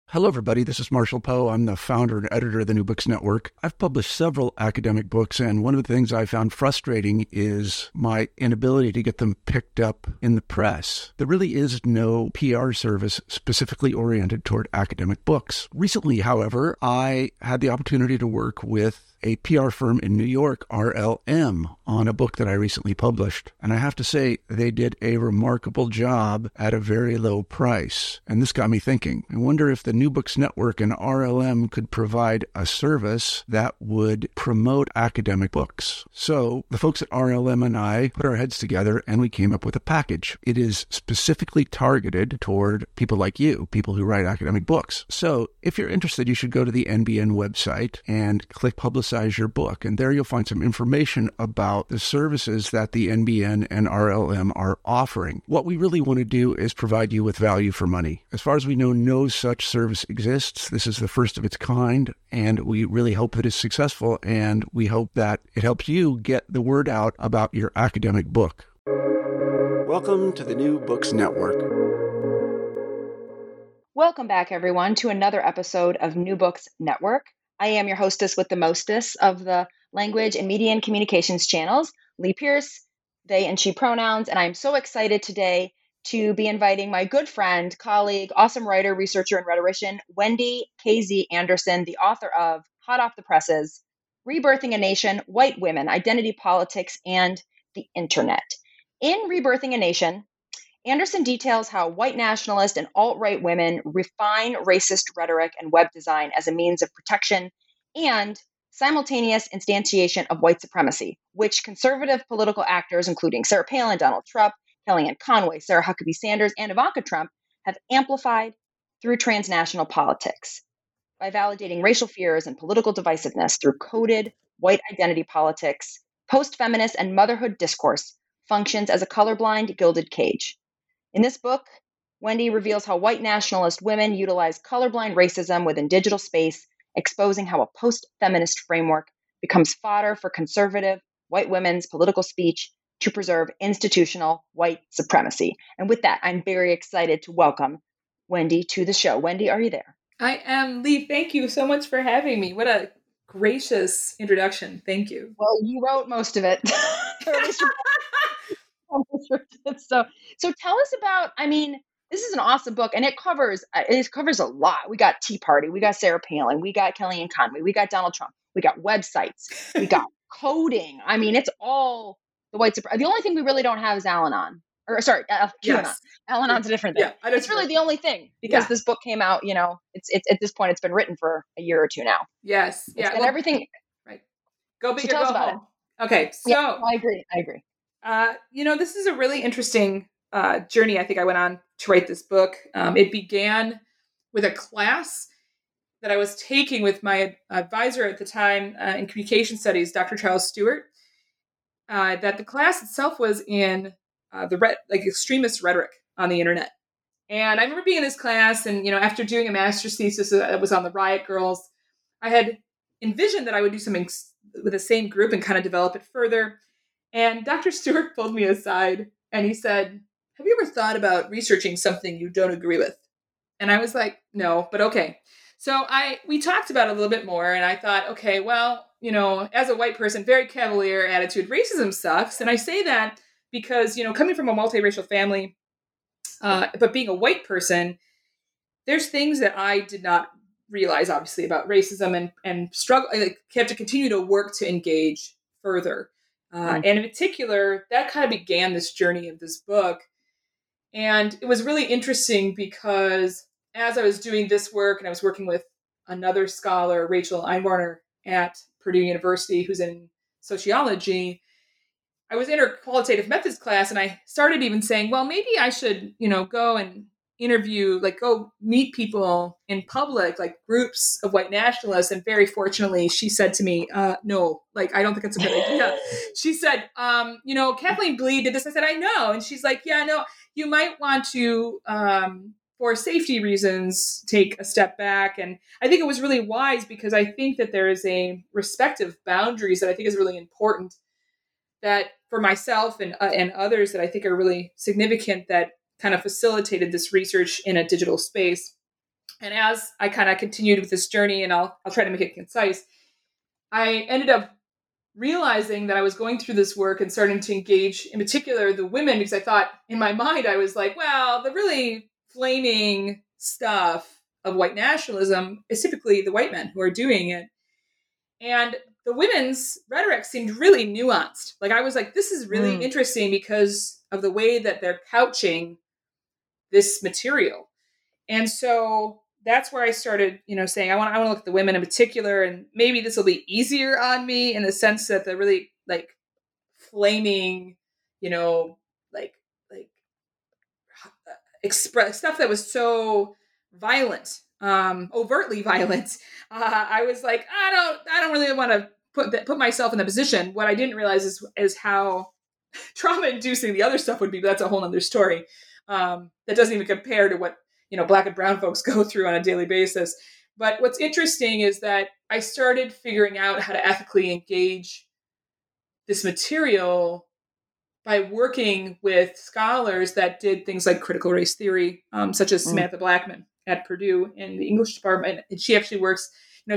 Hello, everybody. This is Marshall Poe. I'm the founder and editor of the New Books Network. I've published several academic books, and one of the things I found frustrating is my inability to get them picked up in the press. There really is no PR service specifically oriented toward academic books. Recently, however, I had the opportunity to work with a PR firm in New York, RLM, on a book that I recently published. And I have to say, they did a remarkable job at a very low price. And this got me thinking. I wonder if the New Books Network and RLM could provide a service that would promote academic books. So the folks at RLM and I put our heads together and we came up with a package. It is specifically targeted toward people like you, people who write academic books. So if you're interested, you should go to the NBN website and click Publicize Your Book. And there you'll find some information about the services that the NBN and RLM are offering. What we really want to do is provide you with value for money. As far as we know, no such service exists. This is the first of its kind, and we really hope that it's successful, and we hope that it helps you get the word out about your academic book. Welcome to the New Books Network. Welcome back, everyone, to another episode of New Books Network. I am your hostess with the mostess of the language and media and communications channels, Lee Pierce, they and she pronouns, and I'm so excited today to be inviting my good friend, colleague, awesome writer, researcher, and rhetorician, Wendy K.Z. Anderson, the author of Hot Off the Presses, Rebirthing a Nation, White Women, Identity Politics, and the Internet. In Rebirthing a Nation, Anderson details how white nationalist and alt-right women refine racist rhetoric and web design as a means of protection and simultaneous instantiation of white supremacy, which conservative political actors, including Sarah Palin, Donald Trump, Kellyanne Conway, Sarah Huckabee Sanders, and Ivanka Trump, have amplified through transnational politics. By validating racial fears and political divisiveness through coded white identity politics, post-feminist and motherhood discourse functions as a colorblind gilded cage. In this book, Wendy reveals how white nationalist women utilize colorblind racism within digital space, exposing how a post-feminist framework becomes fodder for conservative white women's political speech to preserve institutional white supremacy. And with that, I'm very excited to welcome Wendy to the show. Wendy, are you there? I am, Lee. Thank you so much for having me. What a gracious introduction. Thank you. Well, you wrote most of it. So tell us about, this is an awesome book, and it covers a lot. We got Tea Party, we got Sarah Palin, we got Kellyanne Conway, we got Donald Trump, we got websites, we got coding. It's all the white supremacy. The only thing we really don't have is Al-Anon. QAnon. Yes. Al-Anon's a different thing. Yeah, it's really the only thing, because this book came out, it's at this point, it's been written for a year or two now. Yes. Yeah. And everything. Right. Go big so or go home. Okay. So I agree. This is a really interesting journey I think I went on to write this book. It began with a class that I was taking with my advisor at the time in communication studies, Dr. Charles Stewart. That the class itself was in extremist rhetoric on the internet. And I remember being in this class, and after doing a master's thesis that was on the Riot Girls, I had envisioned that I would do something with the same group and kind of develop it further. And Dr. Stewart pulled me aside and he said, "Have you ever thought about researching something you don't agree with?" And I was like, "No, but okay." So we talked about it a little bit more, and I thought, okay, well, as a white person, very cavalier attitude, racism sucks. And I say that because, coming from a multiracial family, but being a white person, there's things that I did not realize, obviously, about racism and struggle. I have to continue to work to engage further. And in particular, that kind of began this journey of this book. And it was really interesting because as I was doing this work, and I was working with another scholar, Rachel Einwarner at Purdue University, who's in sociology, I was in her qualitative methods class, and I started even saying, well, maybe I should, go and interview, go meet people in public, like groups of white nationalists. And very fortunately, she said to me, no, I don't think it's a good idea. She said, Kathleen Bleed did this. I said, I know. And she's like, yeah, no, you might want to, for safety reasons, take a step back. And I think it was really wise, because I think that there is a respect of boundaries that I think is really important, that for myself and others that I think are really significant, that kind of facilitated this research in a digital space. And as I kind of continued with this journey, and I'll try to make it concise, I ended up realizing that I was going through this work and starting to engage, in particular, the women, because I thought in my mind, I was like, well, the really flaming stuff of white nationalism is typically the white men who are doing it. And the women's rhetoric seemed really nuanced. Like, I was like, this is really interesting because of the way that they're couching this material. And so that's where I started, saying I want to look at the women in particular, and maybe this will be easier on me in the sense that the really like flaming, like express stuff that was so violent, overtly violent. I was like, I don't really want to put myself in the position. What I didn't realize is how trauma-inducing the other stuff would be. But that's a whole other story. That doesn't even compare to what Black and brown folks go through on a daily basis. But what's interesting is that I started figuring out how to ethically engage this material by working with scholars that did things like critical race theory, such as Samantha Blackman at Purdue in the English department. And she actually works,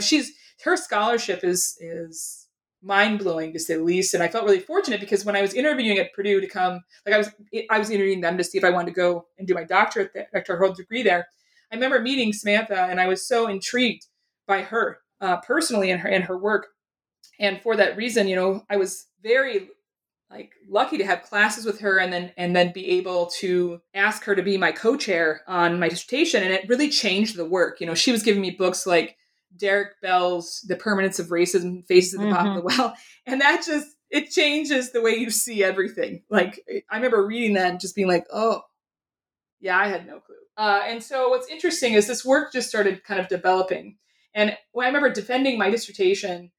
her scholarship is mind-blowing, to say the least. And I felt really fortunate because when I was interviewing at Purdue to come, like I was interviewing them to see if I wanted to go and do my doctoral degree there. I remember meeting Samantha, and I was so intrigued by her personally and her work. And for that reason, I was very lucky to have classes with her, and then be able to ask her to be my co-chair on my dissertation. And it really changed the work. She was giving me books like Derek Bell's The Permanence of Racism, Faces at the Bottom of the Well. And that it changes the way you see everything. Like, I remember reading that and just being like, oh, yeah, I had no clue. And so what's interesting is this work just started kind of developing. And when I remember defending my dissertation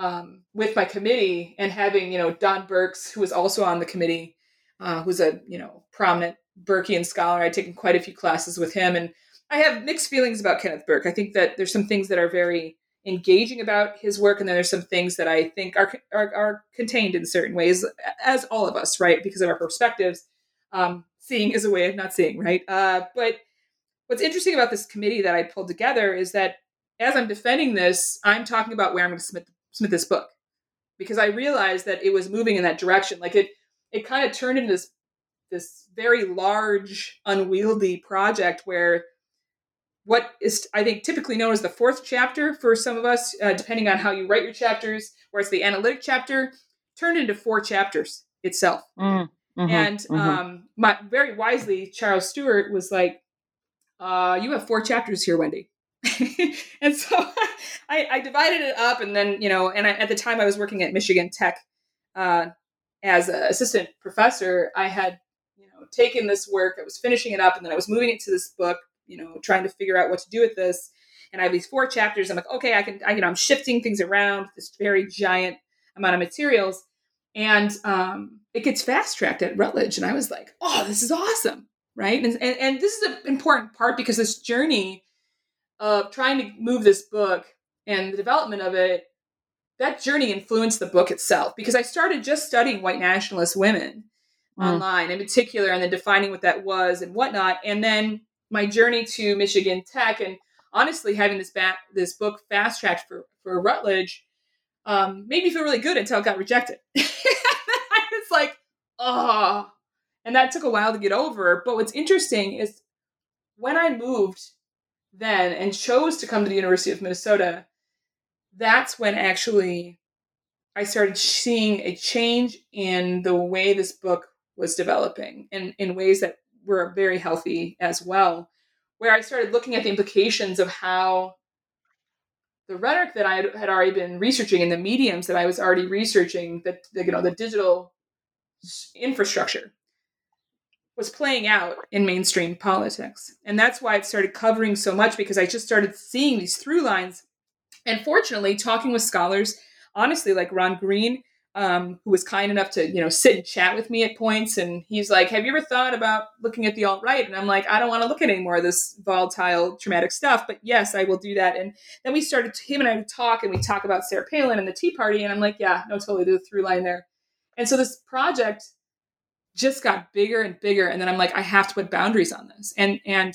with my committee and having, Don Burks, who was also on the committee, who's a, prominent Burkean scholar. I'd taken quite a few classes with him, and I have mixed feelings about Kenneth Burke. I think that there's some things that are very engaging about his work, and then there's some things that I think are contained in certain ways, as all of us, right? Because of our perspectives. Seeing is a way of not seeing, right? But what's interesting about this committee that I pulled together is that as I'm defending this, I'm talking about where I'm going to submit this book, because I realized that it was moving in that direction. Like it kind of turned into this very large, unwieldy project where what is, I think, typically known as the fourth chapter for some of us, depending on how you write your chapters, where it's the analytic chapter, turned into 4 chapters itself. And very wisely, Charles Stewart was like, you have 4 chapters here, Wendy. And so I divided it up, and then, at the time I was working at Michigan Tech as an assistant professor. I had, taken this work, I was finishing it up, and then I was moving it to this book, trying to figure out what to do with this. And I have these 4 chapters. I'm like, okay, I'm shifting things around, this very giant amount of materials. And it gets fast-tracked at Rutledge. And I was like, oh, this is awesome, right? And this is an important part, because this journey of trying to move this book and the development of it, that journey influenced the book itself, because I started just studying white nationalist women online in particular, and then defining what that was and whatnot. And then my journey to Michigan Tech, and honestly having this book fast-tracked for Rutledge made me feel really good until it got rejected. I was like, oh, and that took a while to get over. But what's interesting is when I moved then and chose to come to the University of Minnesota, that's when actually I started seeing a change in the way this book was developing, and in ways that were very healthy as well, where I started looking at the implications of how the rhetoric that I had already been researching and the mediums that I was already researching, the digital infrastructure, was playing out in mainstream politics. And that's why it started covering so much, because I just started seeing these through lines. And fortunately, talking with scholars, honestly, like Ron Green, who was kind enough to, sit and chat with me at points. And he's like, have you ever thought about looking at the alt-right? And I'm like, I don't want to look at any more of this volatile, traumatic stuff. But yes, I will do that. And then him and I would talk, and we talk about Sarah Palin and the Tea Party. And I'm like, yeah, no, totally, there's a through line there. And so this project just got bigger and bigger. And then I'm like, I have to put boundaries on this. And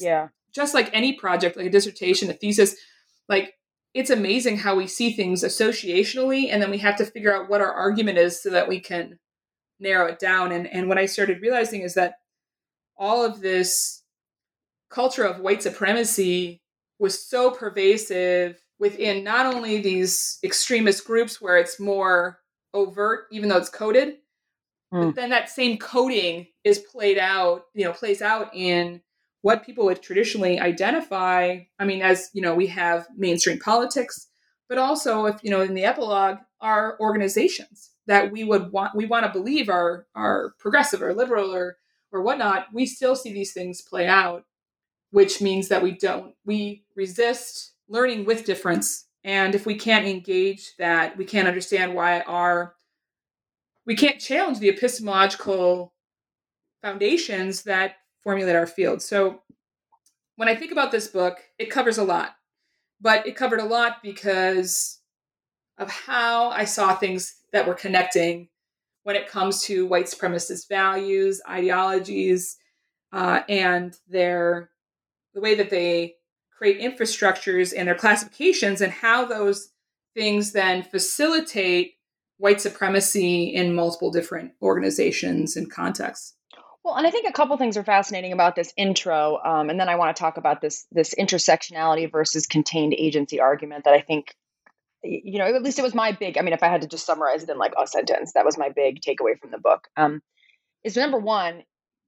just like any project, like a dissertation, a thesis, like it's amazing how we see things associationally, and then we have to figure out what our argument is so that we can narrow it down. And what I started realizing is that all of this culture of white supremacy was so pervasive within not only these extremist groups where it's more overt, even though it's coded, but then that same coding is plays out in what people would traditionally identify. I mean, as we have mainstream politics, but also if in the epilogue are organizations that we want to believe are progressive or liberal or whatnot. We still see these things play out, which means that we resist learning with difference. And if we can't engage that, we can't understand why we can't challenge the epistemological foundations that formulate our field. So when I think about this book, it covers a lot, but it covered a lot because of how I saw things that were connecting when it comes to white supremacist values, ideologies, and the way that they create infrastructures and their classifications, and how those things then facilitate white supremacy in multiple different organizations and contexts. Well, and I think a couple things are fascinating about this intro, and then I want to talk about this intersectionality versus contained agency argument that I think, at least it was my big. I mean, if I had to just summarize it in like a sentence, that was my big takeaway from the book. Is number one,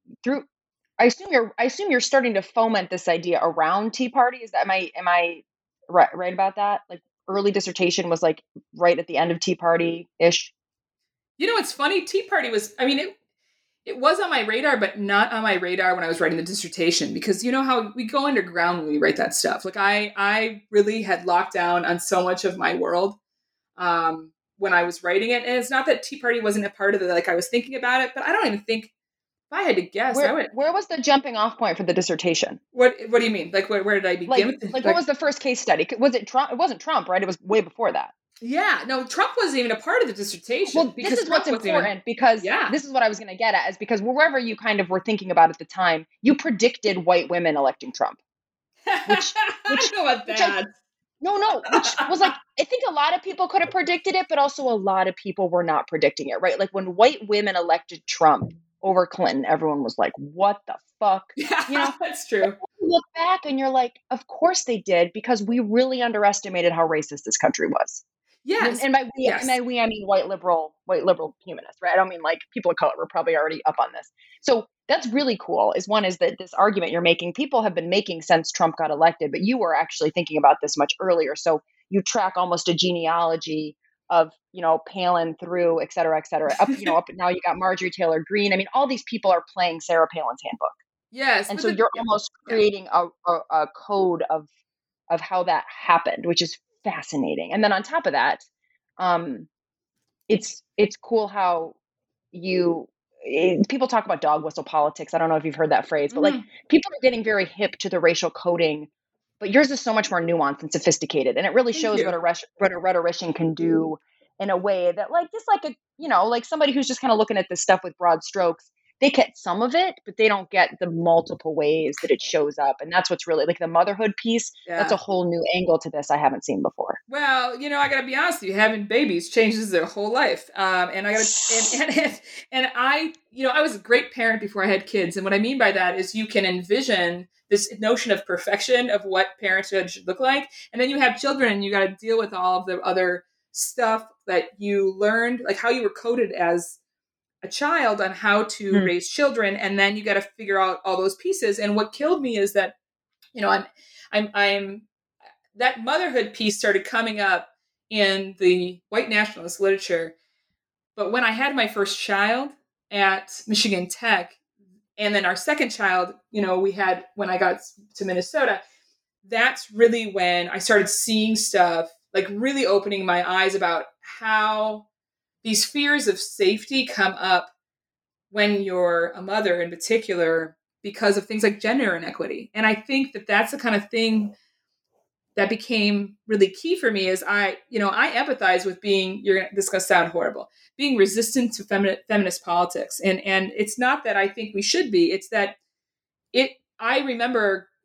I assume you're starting to foment this idea around Tea Party. Is that am I right about that? Like early dissertation was like right at the end of Tea Party ish. It's funny. Tea Party was. I mean, it was on my radar, but not on my radar when I was writing the dissertation, because you know how we go underground when we write that stuff. Like I really had locked down on so much of my world when I was writing it. And it's not that Tea Party wasn't a part of it. Like I was thinking about it, but I don't even think, if I had to guess, where was the jumping off point for the dissertation? What do you mean? Like where did I begin? Like what was the first case study? Was it Trump? It wasn't Trump, right? It was way before that. Yeah, no, Trump wasn't even a part of the dissertation. Well, this is what's important, because this is what I was going to get at, is because wherever you kind of were thinking about at the time, you predicted white women electing Trump. Which I don't know about that. Which was like, I think a lot of people could have predicted it, but also a lot of people were not predicting it, right? Like when white women elected Trump over Clinton, everyone was like, what the fuck? Yeah, that's true. You look back and you're like, of course they did, because we really underestimated how racist this country was. Yes. And by we, I mean white liberal humanists, right? I don't mean like people of color. We're probably already up on this. So that's really cool. One is that this argument you're making, people have been making since Trump got elected, but you were actually thinking about this much earlier. So you track almost a genealogy of, Palin through, et cetera, up, up now you got Marjorie Taylor Greene. I mean, all these people are playing Sarah Palin's handbook. Yes. And so you're almost creating a code of how that happened, which is fascinating. And then on top of that, it's cool how people talk about dog whistle politics. I don't know if you've heard that phrase, but like people are getting very hip to the racial coding, but yours is so much more nuanced and sophisticated. And it really shows what a rhetorician can do in a way that like, just like like somebody who's just kind of looking at this stuff with broad strokes, they get some of it, but they don't get the multiple ways that it shows up. And that's what's really like the motherhood piece. Yeah. That's a whole new angle to this I haven't seen before. Well, I got to be honest with you, having babies changes their whole life. And I got to, and I was a great parent before I had kids. And what I mean by that is you can envision this notion of perfection of what parenthood should look like. And then you have children and you got to deal with all of the other stuff that you learned, like how you were coded as a child on how to raise children, and then you got to figure out all those pieces. And what killed me is that, I'm that motherhood piece started coming up in the white nationalist literature. But when I had my first child at Michigan Tech, and then our second child, we had when I got to Minnesota, that's really when I started seeing stuff, like really opening my eyes about how these fears of safety come up when you're a mother in particular because of things like gender inequity. And I think that that's the kind of thing that became really key for me is I empathize with being, this is going to sound horrible, being resistant to feminist politics. And it's not that I think we should be, it's that I remember,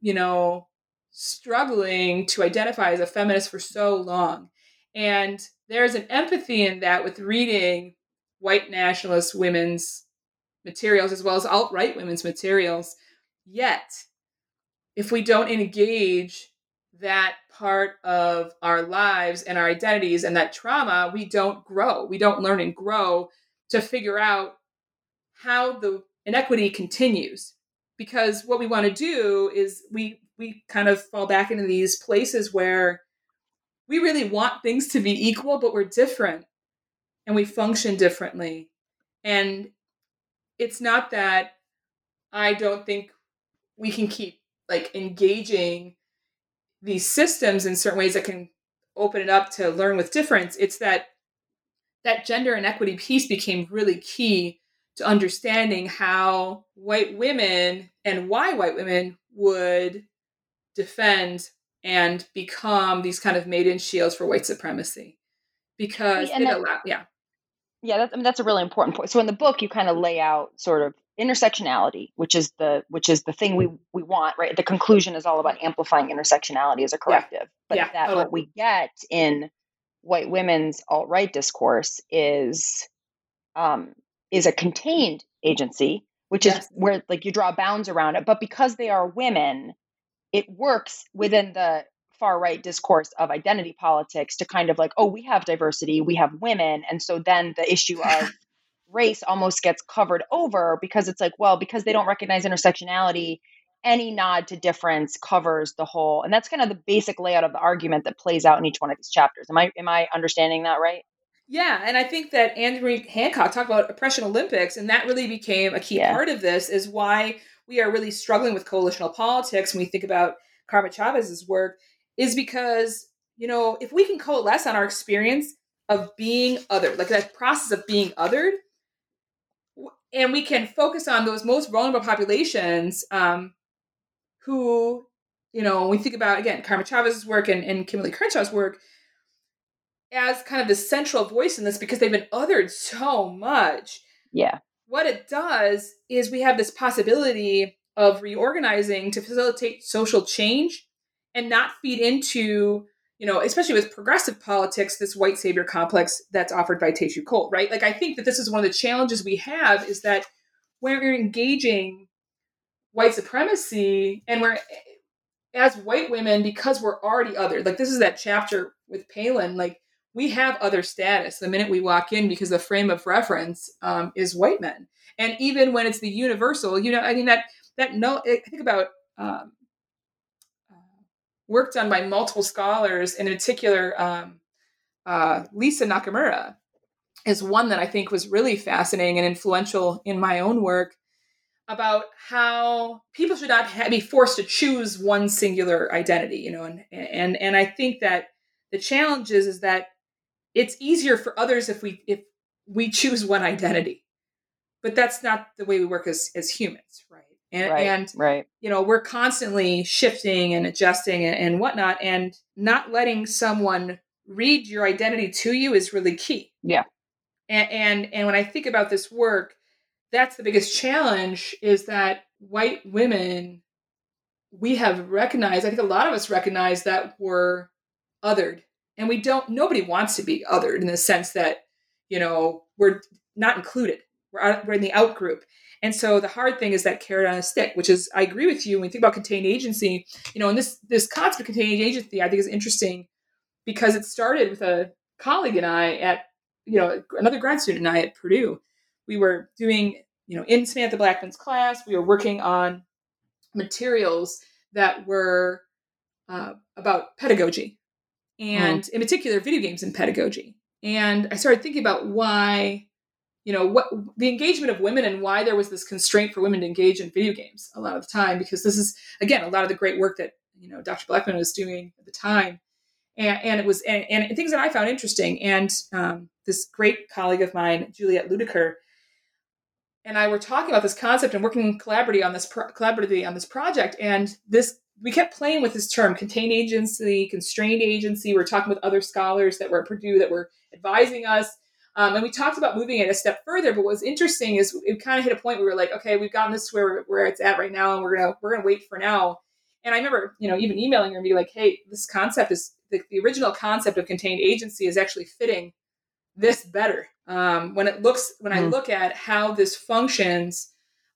struggling to identify as a feminist for so long. And there's an empathy in that with reading white nationalist women's materials as well as alt-right women's materials. Yet, if we don't engage that part of our lives and our identities and that trauma, we don't grow. We don't learn and grow to figure out how the inequity continues. Because what we want to do is we kind of fall back into these places where we really want things to be equal, but we're different and we function differently. And it's not that I don't think we can keep like engaging these systems in certain ways that can open it up to learn with difference. It's that gender inequity piece became really key to understanding how white women and why white women would defend and become these kind of maiden shields for white supremacy, because that's a really important point. So in the book, you kind of lay out sort of intersectionality, which is the thing we want, right? The conclusion is all about amplifying intersectionality as a corrective, but what we get in white women's alt-right discourse is a contained agency, which is where like you draw bounds around it. But because they are women, it works within the far right discourse of identity politics to kind of like, oh, we have diversity, we have women. And so then the issue of race almost gets covered over because it's like, well, because they don't recognize intersectionality, any nod to difference covers the whole. And that's kind of the basic layout of the argument that plays out in each one of these chapters. Am I understanding that right? Yeah, and I think that Andrew Hancock talked about Oppression Olympics, and that really became a key part of this, is why we are really struggling with coalitional politics when we think about Karma Chavez's work, is because, if we can coalesce on our experience of being othered, like that process of being othered, and we can focus on those most vulnerable populations who, when we think about, again, Karma Chavez's work and Kimberly Crenshaw's work, as kind of the central voice in this, because they've been othered so much. Yeah. What it does is we have this possibility of reorganizing to facilitate social change and not feed into, especially with progressive politics, this white savior complex that's offered by Teju Cole, right? Like, I think that this is one of the challenges we have, is that when we're engaging white supremacy and we're, as white women, because we're already othered, like this is that chapter with Palin, like, we have other status the minute we walk in because the frame of reference is white men. And even when it's the universal, I think about work done by multiple scholars, in particular, Lisa Nakamura is one that I think was really fascinating and influential in my own work, about how people should not be forced to choose one singular identity, and I think that the challenge is that it's easier for others if we choose one identity, but that's not the way we work as humans, right? And we're constantly shifting and adjusting and whatnot, and not letting someone read your identity to you is really key. Yeah. And when I think about this work, that's the biggest challenge, is that white women, we have recognized, I think a lot of us recognize that we're othered. And nobody wants to be othered in the sense that, we're not included. We're in the out group. And so the hard thing is that carrot on a stick, which is, I agree with you when you think about contained agency, and this concept of contained agency, I think, is interesting because it started with a colleague and I at, another grad student and I at Purdue. We were doing, in Samantha Blackman's class, we were working on materials that were about pedagogy. And in particular, video games and pedagogy. And I started thinking about why, what the engagement of women and why there was this constraint for women to engage in video games a lot of the time, because this is, again, a lot of the great work that, Dr. Blackman was doing at the time. And it was, and things that I found interesting. And this great colleague of mine, Juliette Ludiker, and I were talking about this concept and working collaboratively on this project. And we kept playing with this term, contained agency, constrained agency. We were talking with other scholars that were at Purdue that were advising us. And we talked about moving it a step further. But what's interesting is it kind of hit a point where we were like, okay, we've gotten this to where it's at right now, and we're gonna wait for now. And I remember, even emailing her and being like, hey, this concept is the original concept of contained agency is actually fitting this better. When I look at how this functions,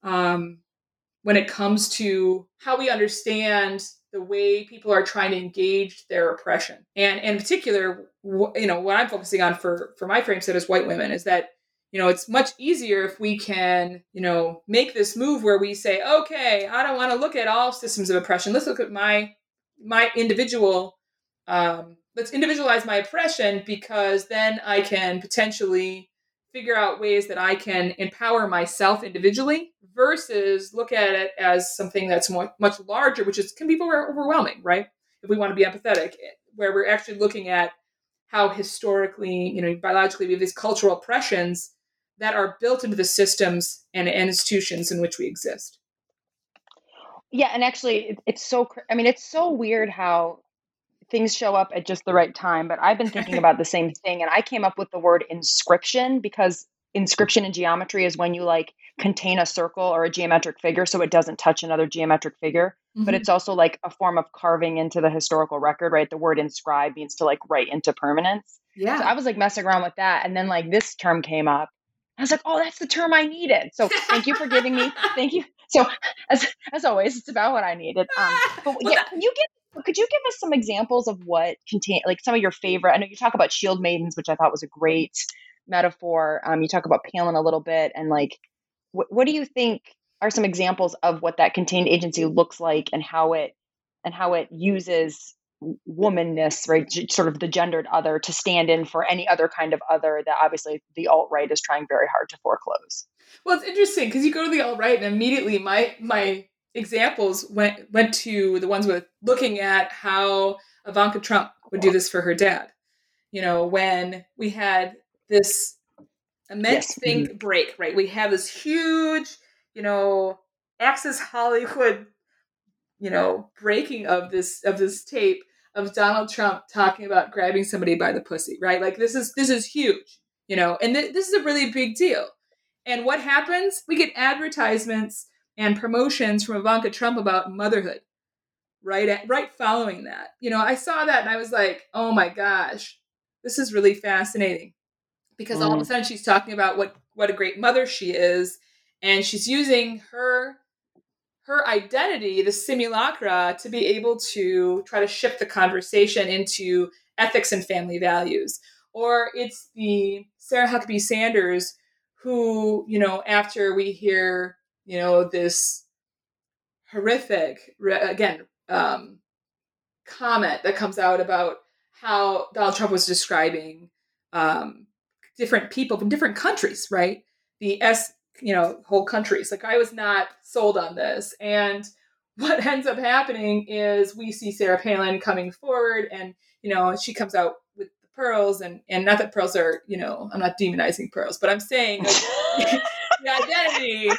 when it comes to how we understand the way people are trying to engage their oppression. And in particular, what I'm focusing on for my frame set as white women is that, it's much easier if we can, make this move where we say, okay, I don't want to look at all systems of oppression. Let's look at my individual, let's individualize my oppression, because then I can potentially figure out ways that I can empower myself individually versus look at it as something that's much larger, which can be overwhelming, right? If we want to be empathetic, where we're actually looking at how historically, biologically, we have these cultural oppressions that are built into the systems and institutions in which we exist. Yeah, and actually, it's so weird how things show up at just the right time. But I've been thinking about the same thing, and I came up with the word inscription because inscription in geometry is when you like contain a circle or a geometric figure so it doesn't touch another geometric figure. Mm-hmm. But it's also like a form of carving into the historical record, right? The word inscribe means to like write into permanence. Yeah. So I was like messing around with that, and then like this term came up. I was like, oh, that's the term I needed. So thank you for giving me. Thank you. So as always, it's about what I needed. But yeah, could you give us some examples of what contain, like some of your favorite? I know you talk about shield maidens, which I thought was a great metaphor. You talk about Palin a little bit, and like, what do you think are some examples of what that contained agency looks like, and how it uses womanness, right, sort of the gendered other, to stand in for any other kind of other that obviously the alt-right is trying very hard to foreclose? Well, it's interesting because you go to the alt-right and immediately my examples went to the ones with looking at how Ivanka Trump would do this for her dad. When we had this immense think break, right? We have this huge, Access Hollywood, breaking of this tape of Donald Trump talking about grabbing somebody by the pussy, right? Like this is huge, and this is a really big deal. And what happens? We get advertisements and promotions from Ivanka Trump about motherhood, right following that. I saw that and I was like, oh my gosh, this is really fascinating, because all of a sudden she's talking about what a great mother she is, and she's using her identity, the simulacra, to be able to try to shift the conversation into ethics and family values. Or it's the Sarah Huckabee Sanders who, after we hear, this horrific, comment that comes out about how Donald Trump was describing different people from different countries, right? The whole countries. Like, I was not sold on this. And what ends up happening is we see Sarah Palin coming forward, and, she comes out with the pearls, and not that pearls are, I'm not demonizing pearls, but I'm saying like, the identity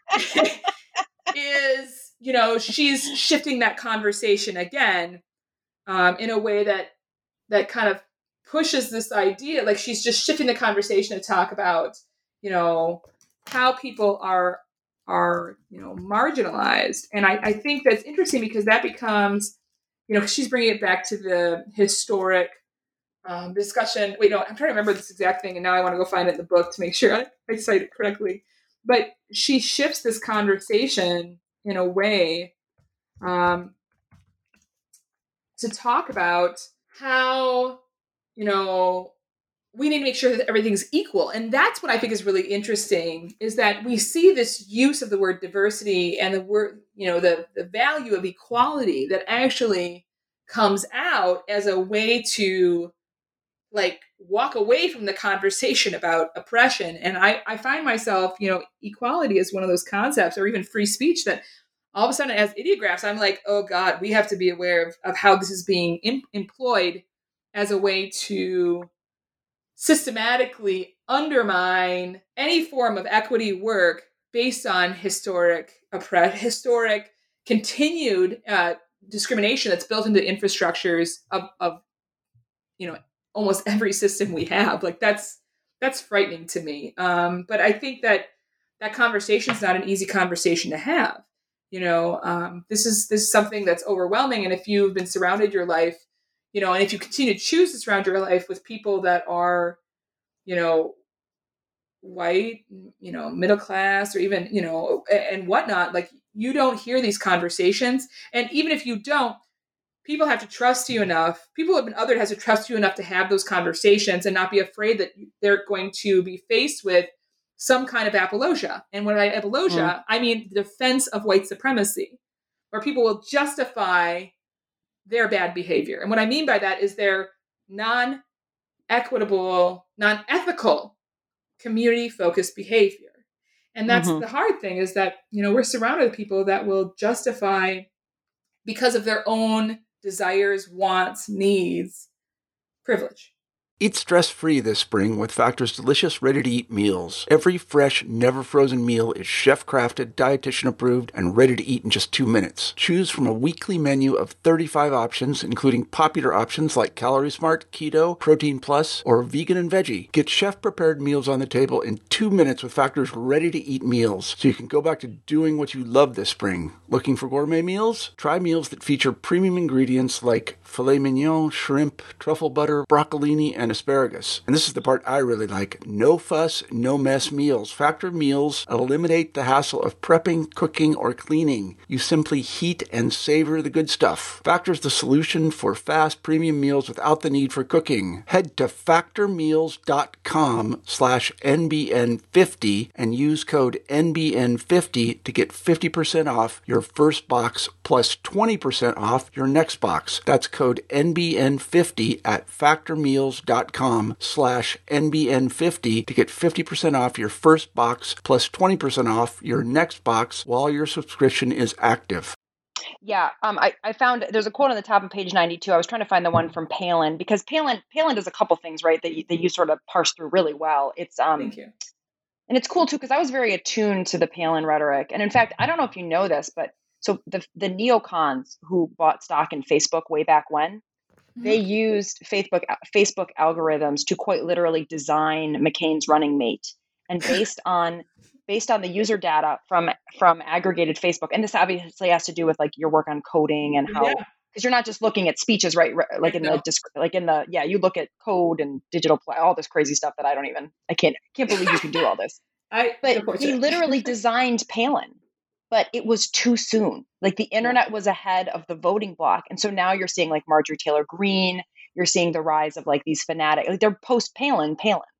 is, she's shifting that conversation again, in a way that kind of pushes this idea, like she's just shifting the conversation to talk about, how people are marginalized. And I think that's interesting because that becomes, she's bringing it back to the historic discussion. Wait, no, I'm trying to remember this exact thing, and now I want to go find it in the book to make sure I cite it correctly. But she shifts this conversation in a way to talk about how, we need to make sure that everything's equal. And that's what I think is really interesting, is that we see this use of the word diversity and the word, the value of equality that actually comes out as a way to like walk away from the conversation about oppression. And I find myself, equality is one of those concepts, or even free speech, that all of a sudden as ideographs, I'm like, oh God, we have to be aware of how this is being employed as a way to systematically undermine any form of equity work based on historic continued discrimination that's built into infrastructures of almost every system we have. Like that's frightening to me. But I think that conversation is not an easy conversation to have, this is something that's overwhelming. And if you've been surrounded your life, and if you continue to choose to surround your life with people that are, white, middle class, or even, and whatnot, like you don't hear these conversations. And even if you don't, people have to trust you enough. People who have been othered has to trust you enough to have those conversations and not be afraid that they're going to be faced with some kind of apologia. And when I apologia, I mean the defense of white supremacy, where people will justify their bad behavior. And what I mean by that is their non-equitable, non-ethical, community-focused behavior. And that's the hard thing, is that, we're surrounded with people that will justify, because of their own desires, wants, needs, privilege. Eat stress-free this spring with Factor's delicious, ready-to-eat meals. Every fresh, never-frozen meal is chef-crafted, dietitian-approved, and ready to eat in just 2 minutes. Choose from a weekly menu of 35 options, including popular options like Calorie Smart, Keto, Protein Plus, or Vegan and Veggie. Get chef-prepared meals on the table in 2 minutes with Factor's ready-to-eat meals, so you can go back to doing what you love this spring. Looking for gourmet meals? Try meals that feature premium ingredients like filet mignon, shrimp, truffle butter, broccolini, and asparagus. And this is the part I really like. No fuss, no mess meals. Factor meals eliminate the hassle of prepping, cooking, or cleaning. You simply heat and savor the good stuff. Factor's the solution for fast premium meals without the need for cooking. Head to factormeals.com/NBN50 and use code NBN50 to get 50% off your first box plus 20% off your next box. That's code NBN50 at factormeals.com/NBN50 to get 50% off your first box plus 20% off your next box while your subscription is active. Yeah, I found there's a quote on the top of page 92. I was trying to find the one from Palin, because Palin does a couple things, right, that you sort of parse through really well. It's Thank you. And it's cool too, because I was very attuned to the Palin rhetoric. And in fact, I don't know if you know this, but so the neocons who bought stock in Facebook way back when, they used Facebook algorithms to quite literally design McCain's running mate. And based on the user data from aggregated Facebook, and this obviously has to do with like your work on coding and how, because you're not just looking at speeches, right? Like you look at code and digital play, all this crazy stuff that I can't believe you can do all this. But he literally designed Palin. But it was too soon. Like the internet was ahead of the voting bloc. And so now you're seeing like Marjorie Taylor Greene, you're seeing the rise of like these fanatics, like they're post-Palins.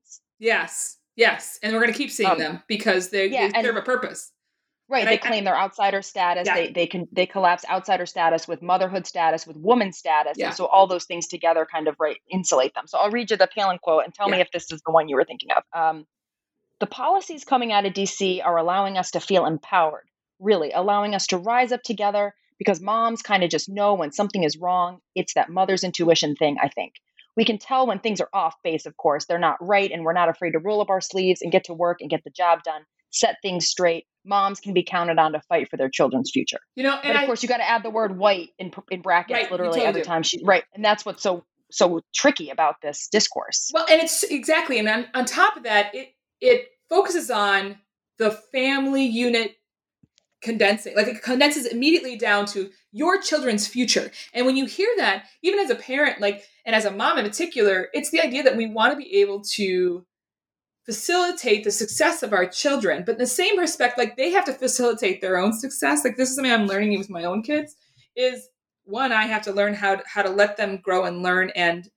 Yes. And we're going to keep seeing them because they serve a purpose. Right. And they claim their outsider status. Yeah. They collapse outsider status with motherhood status, with woman status. Yeah. And so all those things together kind of insulate them. So I'll read you the Palin quote and tell me if this is the one you were thinking of. The policies coming out of DC are allowing us to feel empowered. Really allowing us to rise up together, because moms kind of just know when something is wrong. It's that mother's intuition thing, I think. We can tell when things are off base, of course. They're not right, and we're not afraid to roll up our sleeves and get to work and get the job done, set things straight. Moms can be counted on to fight for their children's future. But of course, you got to add the word white in brackets literally every time and that's what's so tricky about this discourse. Well, and it's exactly, and on top of that, it focuses on the family unit condensing, like it condenses immediately down to your children's future. And when you hear that, even as a parent, and as a mom in particular, it's the idea that we want to be able to facilitate the success of our children, but in the same respect, like they have to facilitate their own success. Like this is something I'm learning with my own kids, is one, I have to learn how to let them grow and learn and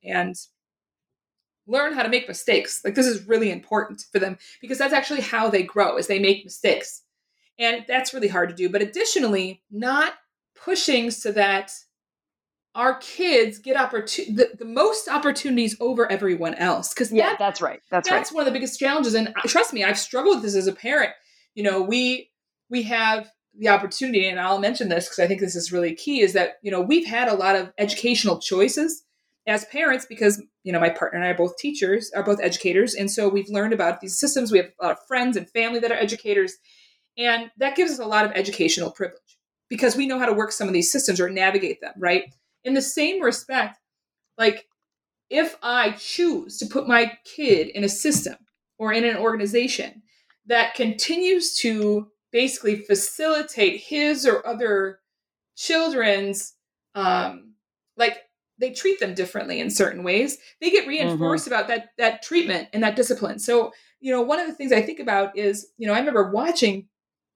learn how to make mistakes. Like this is really important for them, because that's actually how they grow, is they make mistakes. And that's really hard to do. But additionally, not pushing so that our kids get the most opportunities over everyone else. Because that's right. That's one of the biggest challenges. And trust me, I've struggled with this as a parent. We have the opportunity, and I'll mention this because I think this is really key, is that, we've had a lot of educational choices as parents because, my partner and I are both educators. And so we've learned about these systems. We have a lot of friends and family that are educators. And that gives us a lot of educational privilege because we know how to work some of these systems or navigate them, right? In the same respect, like if I choose to put my kid in a system or in an organization that continues to basically facilitate his or other children's, like they treat them differently in certain ways. They get reinforced about that treatment and that discipline. So, one of the things I think about is, I remember watching,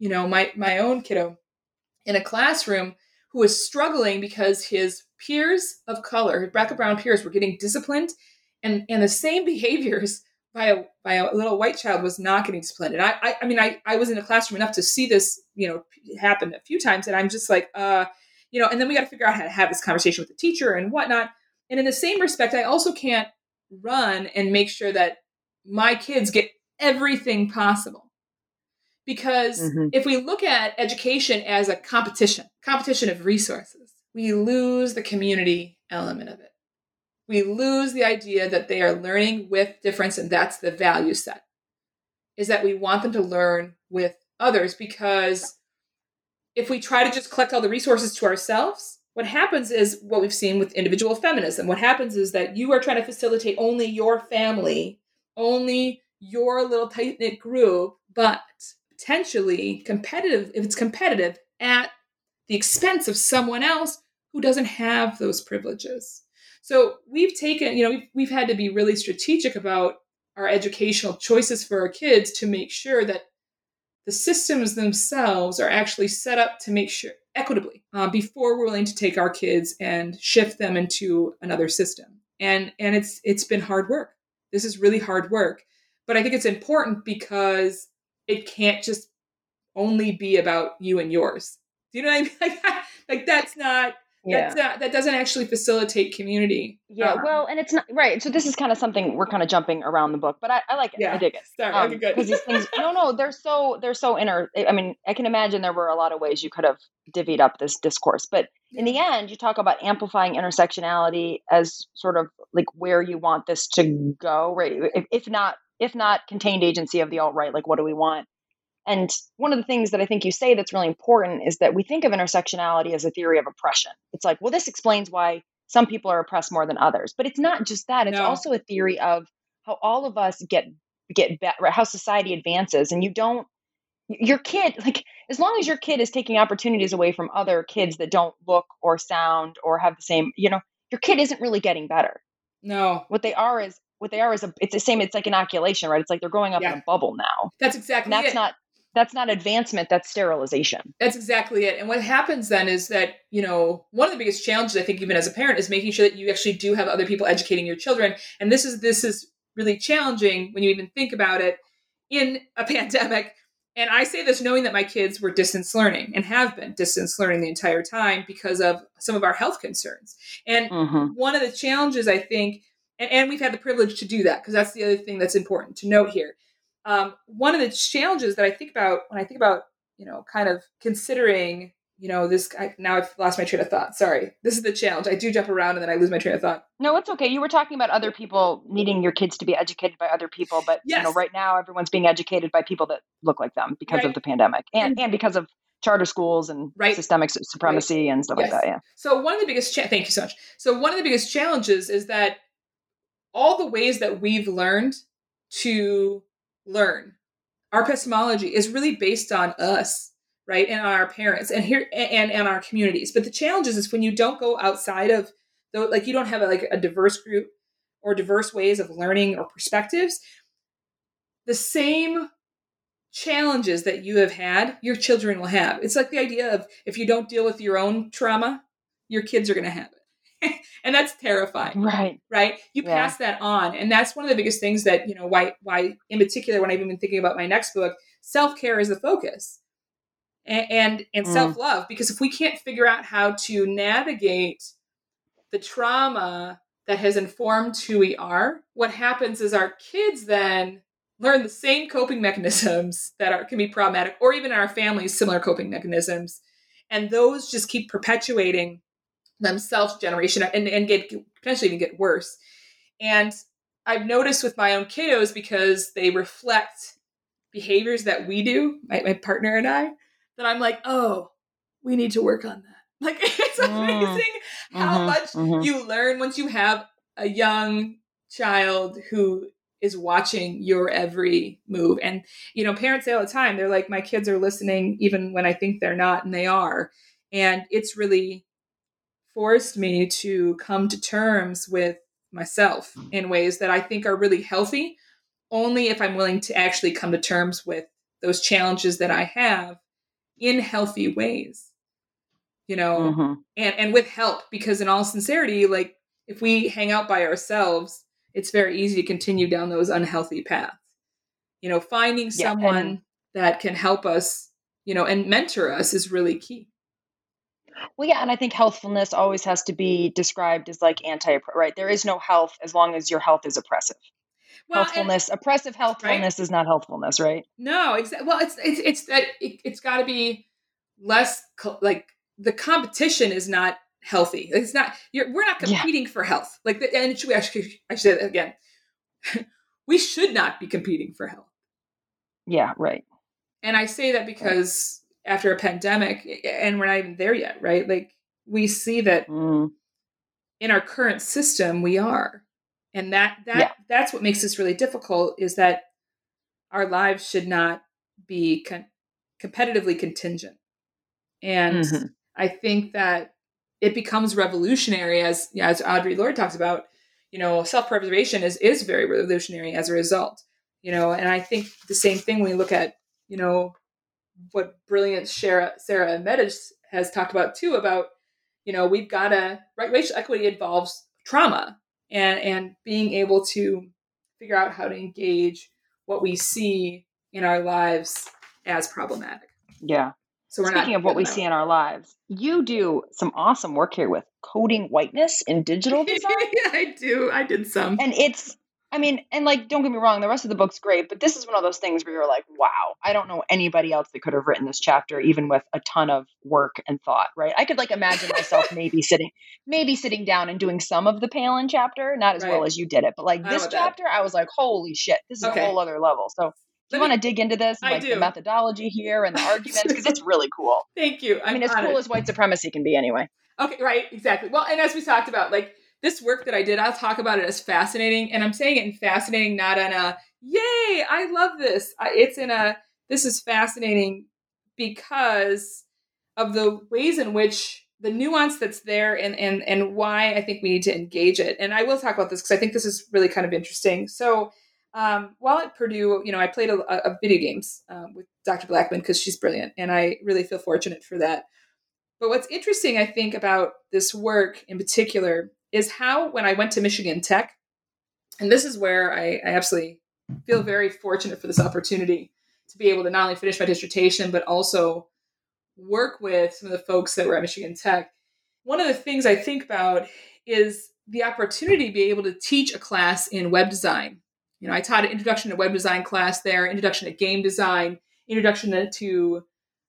my own kiddo in a classroom who was struggling because his peers of color, his black and brown peers, were getting disciplined, and the same behaviors by a little white child was not getting disciplined. And I was in a classroom enough to see this, happen a few times, and I'm just like, and then we got to figure out how to have this conversation with the teacher and whatnot. And in the same respect, I also can't run and make sure that my kids get everything possible. Because if we look at education as a competition of resources, we lose the community element of it. We lose the idea that they are learning with difference, and that's the value set, is that we want them to learn with others. Because if we try to just collect all the resources to ourselves, what happens is what we've seen with individual feminism. What happens is that you are trying to facilitate only your family, only your little tight-knit group, but potentially competitive, if it's competitive, at the expense of someone else who doesn't have those privileges. So we've taken, we've had to be really strategic about our educational choices for our kids to make sure that the systems themselves are actually set up to make sure equitably before we're willing to take our kids and shift them into another system. And it's been hard work. This is really hard work, but I think it's important because it can't just only be about you and yours. Do you know what I mean? Like that's not. Yeah. That doesn't actually facilitate community. Yeah, well, and it's not right. So this is kind of something we're kind of jumping around the book, but I like it. Yeah. I dig it. Sorry, okay, good. Because these things, no, they're so I mean, I can imagine there were a lot of ways you could have divvied up this discourse, but in the end, you talk about amplifying intersectionality as sort of like where you want this to go, right? If not contained agency of the alt-right, like what do we want? And one of the things that I think you say that's really important is that we think of intersectionality as a theory of oppression. It's like, well, this explains why some people are oppressed more than others. But it's not just that. It's also a theory of how all of us get better, how society advances. And your kid, like, as long as your kid is taking opportunities away from other kids that don't look or sound or have the same, your kid isn't really getting better. No. What they are is it's the same. It's like inoculation, right? It's like they're growing up in a bubble now. That's exactly it. That's not advancement, that's sterilization. That's exactly it. And what happens then is that, one of the biggest challenges, I think, even as a parent, is making sure that you actually do have other people educating your children. And this is really challenging when you even think about it in a pandemic. And I say this knowing that my kids were distance learning and have been distance learning the entire time because of some of our health concerns. And one of the challenges, I think, and we've had the privilege to do that, because that's the other thing that's important to note here. One of the challenges that I think about when I think about, kind of considering, this, now I've lost my train of thought. Sorry. This is the challenge. I do jump around and then I lose my train of thought. No, it's okay. You were talking about other people needing your kids to be educated by other people, but right now everyone's being educated by people that look like them because of the pandemic and because of charter schools and systemic supremacy and stuff like that. Yeah. So one of the biggest, thank you so much. So one of the biggest challenges is that all the ways that we've learned to learn our epistemology is really based on us, right? And our parents and our communities. But the challenge is when you don't go outside of like you don't have a diverse group or diverse ways of learning or perspectives, the same challenges that you have had, your children will have. It's like the idea of if you don't deal with your own trauma, your kids are going to have it. And that's terrifying. Right. You pass that on. And that's one of the biggest things that, why in particular, when I've been thinking about my next book, self-care is the focus and self-love, because if we can't figure out how to navigate the trauma that has informed who we are, what happens is our kids then learn the same coping mechanisms that can be problematic, or even in our families, similar coping mechanisms. And those just keep perpetuating themselves generation and potentially even get worse. And I've noticed with my own kiddos, because they reflect behaviors that we do, my partner and I, that I'm like, oh, we need to work on that. Like, it's amazing how much you learn once you have a young child who is watching your every move. And, parents say all the time, they're like, my kids are listening even when I think they're not, and they are. And it's really forced me to come to terms with myself in ways that I think are really healthy, only if I'm willing to actually come to terms with those challenges that I have in healthy ways, and with help, because in all sincerity, like if we hang out by ourselves, it's very easy to continue down those unhealthy paths. Finding someone that can help us, and mentor us is really key. Well, yeah, and I think healthfulness always has to be described as like right? There is no health as long as your health is oppressive. Well, oppressive healthfulness is not healthfulness, right? No, exactly. Well, it's got to be less like the competition is not healthy. It's not. We're not competing for health. And I should say that again. We should not be competing for health. Yeah, right. And I say that because after a pandemic, and we're not even there yet, right? Like we see that in our current system, we are. And that's what makes this really difficult, is that our lives should not be competitively contingent. And I think that it becomes revolutionary as Audre Lorde talks about, self-preservation is very revolutionary as a result, and I think the same thing when we look at, what brilliant Sarah Medes has talked about too, about, we've got to, right, racial equity involves trauma and being able to figure out how to engage what we see in our lives as problematic. Yeah. So speaking of what we see in our lives, you do some awesome work here with coding whiteness in digital design. Yeah, I do. I did some. And don't get me wrong, the rest of the book's great, but this is one of those things where you're like, wow, I don't know anybody else that could have written this chapter, even with a ton of work and thought, right? I could imagine myself maybe sitting down and doing some of the Palin chapter, not as well as you did it, but this chapter, I was like, holy shit, this is a whole other level. So do you want to dig into this, the methodology here and the arguments? Because it's really cool. Thank you. As cool as white supremacy can be anyway. Okay, right, exactly. Well, and as we talked about, this work that I did, I'll talk about it as fascinating. And I'm saying it in fascinating, not in a, yay, I love this. It's in a, this is fascinating because of the ways in which the nuance that's there and why I think we need to engage it. And I will talk about this because I think this is really kind of interesting. So while at Purdue, I played a video games with Dr. Blackman because she's brilliant. And I really feel fortunate for that. But what's interesting, I think, about this work in particular is how, when I went to Michigan Tech, and this is where I absolutely feel very fortunate for this opportunity to be able to not only finish my dissertation, but also work with some of the folks that were at Michigan Tech. One of the things I think about is the opportunity to be able to teach a class in web design. I taught an introduction to web design class there, introduction to game design, introduction to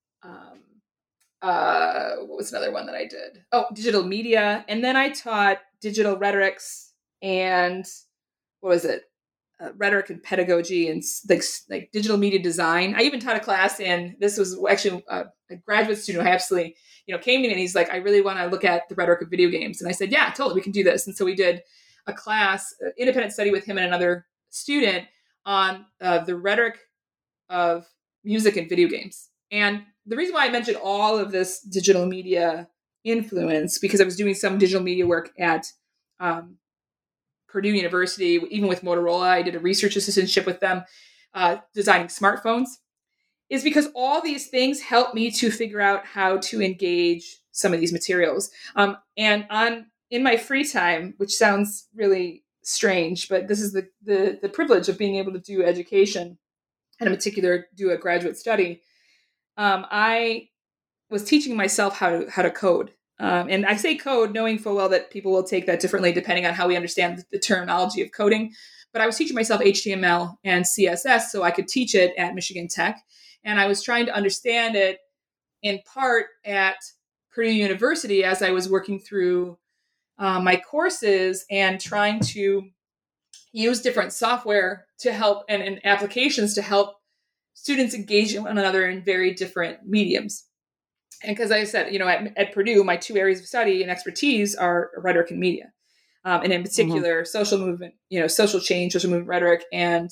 what was another one that I did? Oh, digital media. And then I taught digital rhetorics and rhetoric and pedagogy and like digital media design. I even taught a class in, this was actually a graduate student who absolutely, came to me and he's like, I really want to look at the rhetoric of video games. And I said, yeah, totally, we can do this. And so we did a class, independent study with him and another student on the rhetoric of music and video games. And the reason why I mentioned all of this digital media influence, because I was doing some digital media work at Purdue University, even with Motorola. I did a research assistantship with them, designing smartphones, is because all these things help me to figure out how to engage some of these materials. And in my free time, which sounds really strange, but this is the privilege of being able to do education, and in particular do a graduate study. I was teaching myself how to code. And I say code knowing full well that people will take that differently depending on how we understand the terminology of coding. But I was teaching myself HTML and CSS so I could teach it at Michigan Tech. And I was trying to understand it in part at Purdue University as I was working through my courses and trying to use different software to help and applications to help students engage one another in very different mediums. And because I said, at Purdue, my two areas of study and expertise are rhetoric and media. and in particular, social movement, social change, social movement rhetoric, and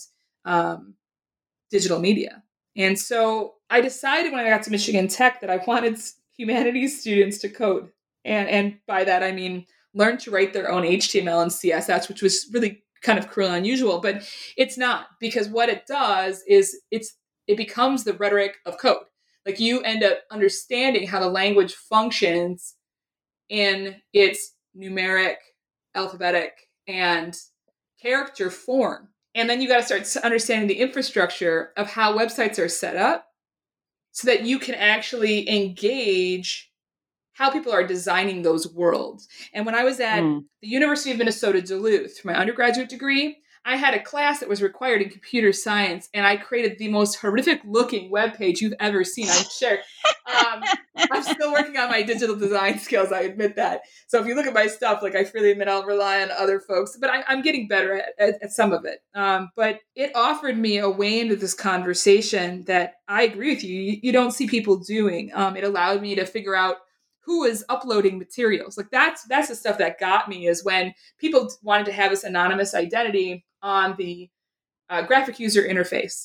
digital media. And so I decided when I got to Michigan Tech that I wanted humanities students to code. And by that, I mean, learn to write their own HTML and CSS, which was really kind of cruel and unusual, but it's not, because what it does is it becomes the rhetoric of code. Like, you end up understanding how the language functions in its numeric, alphabetic, and character form. And then you got to start understanding the infrastructure of how websites are set up so that you can actually engage how people are designing those worlds. And when I was at the University of Minnesota Duluth for my undergraduate degree, I had a class that was required in computer science, and I created the most horrific looking web page you've ever seen, I'm sure. I'm still working on my digital design skills, I admit that. So if you look at my stuff, like, I freely admit I'll rely on other folks, but I'm getting better at some of it. But it offered me a way into this conversation that I agree with you don't see people doing. It allowed me to figure out who is uploading materials. Like, that's the stuff that got me, is when people wanted to have this anonymous identity on the graphic user interface.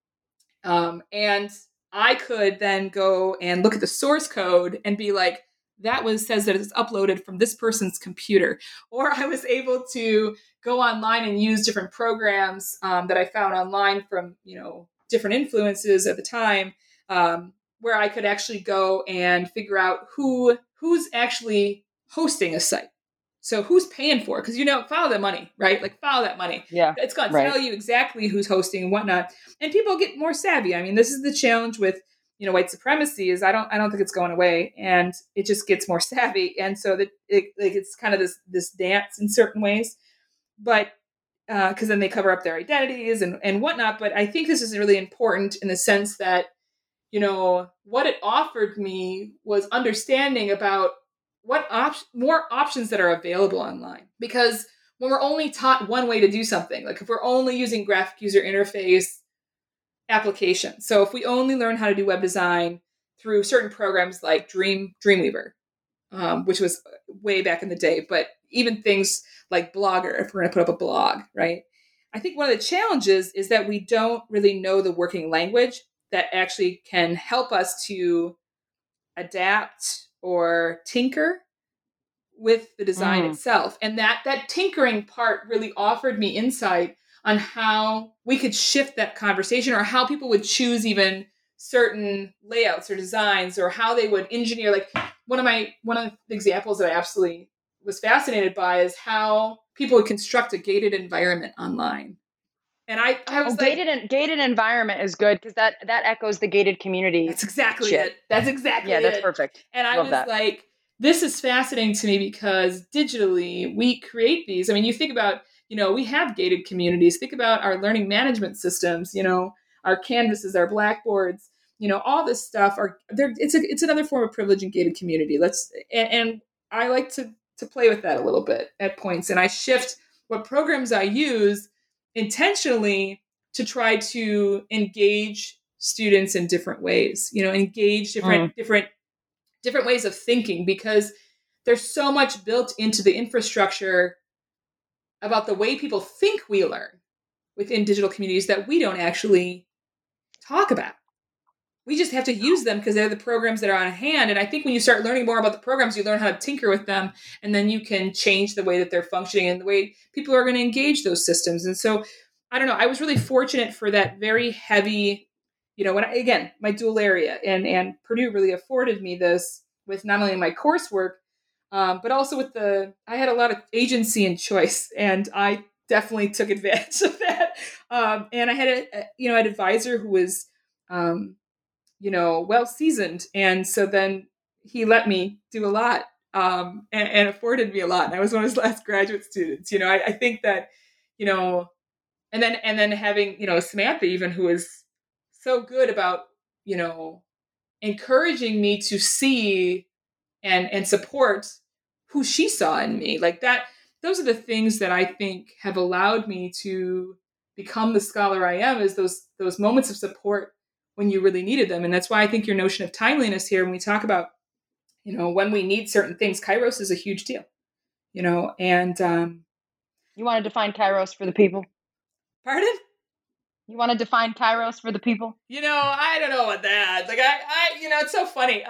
And I could then go and look at the source code and be like, says that it's uploaded from this person's computer. Or I was able to go online and use different programs that I found online from, different influences at the time, where I could actually go and figure out who's actually hosting a site. So who's paying for it? Because, follow that money, right? Like, follow that money. Yeah, it's going to tell you exactly who's hosting and whatnot. And people get more savvy. I mean, this is the challenge with, white supremacy, is I don't think it's going away, and it just gets more savvy. And so that it's kind of this dance in certain ways, but because then they cover up their identities and whatnot. But I think this is really important in the sense that, what it offered me was understanding about what more options that are available online. Because when we're only taught one way to do something, like if we're only using graphic user interface applications, so if we only learn how to do web design through certain programs like Dreamweaver, which was way back in the day, but even things like Blogger, if we're going to put up a blog, right? I think one of the challenges is that we don't really know the working language that actually can help us to adapt or tinker with the design itself. And that tinkering part really offered me insight on how we could shift that conversation, or how people would choose even certain layouts or designs, or how they would engineer. Like, one of the examples that I absolutely was fascinated by is how people would construct a gated environment online. And I was gated environment is good, because that echoes the gated community. That's exactly it. That's exactly it. Yeah, that's perfect. And I was like, this is fascinating to me, because digitally we create these. I mean, you think about, we have gated communities. Think about our learning management systems, our Canvases, our Blackboards, all this stuff it's another form of privilege and gated community. And I like to play with that a little bit at points. And I shift what programs I use intentionally to try to engage students in different ways, engage different ways of thinking, because there's so much built into the infrastructure about the way people think we learn within digital communities that we don't actually talk about. We just have to use them because they're the programs that are on hand. And I think when you start learning more about the programs, you learn how to tinker with them, and then you can change the way that they're functioning and the way people are going to engage those systems. And so, I don't know, I was really fortunate for that very heavy, my dual area, and Purdue really afforded me this with not only my coursework, but also with I had a lot of agency and choice, and I definitely took advantage of that. And I had an advisor who was, well seasoned. And so then he let me do a lot, and afforded me a lot. And I was one of his last graduate students. I think that, and then having, Samantha even, who is so good about, encouraging me to see and support who she saw in me, like that. Those are the things that I think have allowed me to become the scholar I am, is those moments of support when you really needed them. And that's why I think your notion of timeliness here, when we talk about, when we need certain things, Kairos is a huge deal. and You want to define Kairos for the people? pardon? You want to define Kairos for the people? I don't know about that. Like it's so funny.